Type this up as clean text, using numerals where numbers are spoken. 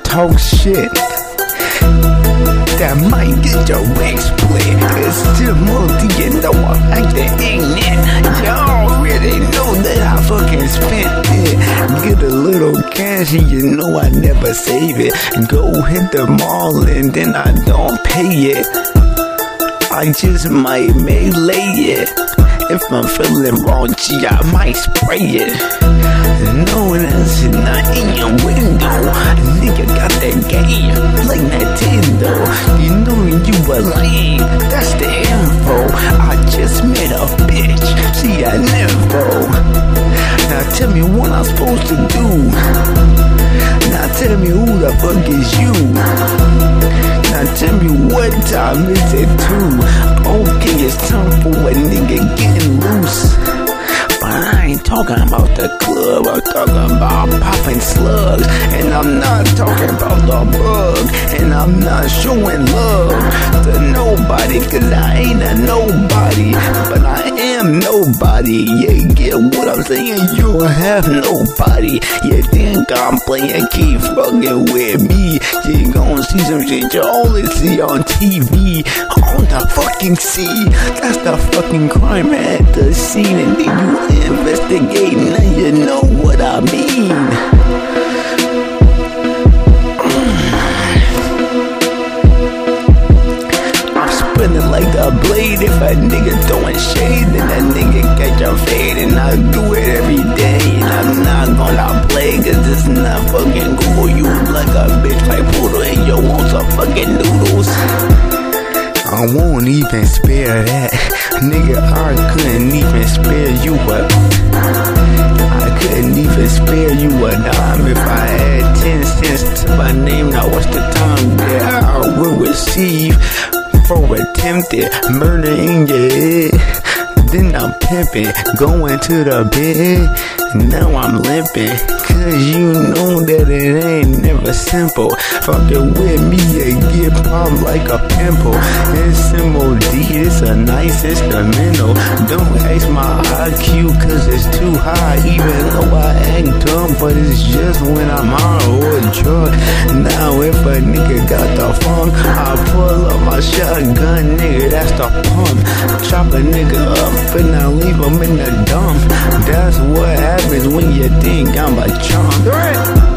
talk shit, that might get your wig split. It's still multi, you know I'm acting ignorant. Y'all already know that I fucking spent it. Get a little cash and you know I never save it. Go hit the mall and then I don't pay it. I just might melee it. If I'm feeling raunchy, I might spray it. No, that's not in your window. Nigga got that game like Nintendo. You know you were lame, that's the info. I just met a bitch, she a nympho. Now tell me what I'm supposed to do. Now tell me who the fuck is you. Now tell me what time is it too. Okay, it's time for a nigga getting loose. But I ain't talking about the club, I'm talking about popping slugs. And I'm not talking about the bug. And I'm not showing love to nobody, cause I ain't a nobody. But I am nobody, you get what I'm saying? You don't have nobody. You think I'm playing, keep fucking with me. You gon' see some shit you only see on TV. On the fucking sea, that's the fucking crime at the scene. And then you investigate, now you know what I mean. Spinning like a blade. If a nigga throwing shade, then that nigga catch a fade. And I do it every day, and I'm not gonna play, cause it's not fucking cool. You like a bitch like poodle, and you want some fucking noodles. I won't even spare that. Nigga, I couldn't even spare you up. I couldn't even spare you a dime. If I had 10 cents to my name, now what's the time that I will receive for attempted murder in your head? Then I'm pimping, going to the bed. Now I'm limping, cause you know that it ain't never simple. Fucking with me, you get popped like a pimple. It's MOD, it's a nice instrumental. Don't ask my IQ, cause it's too high. Even though I act dumb, but it's just when I'm high or drunk. Now if a nigga got the funk, I pull up my shotgun, nigga, that's the pump. Chop a nigga up and I leave him in the dump. That's what happens when you think I'm a chump.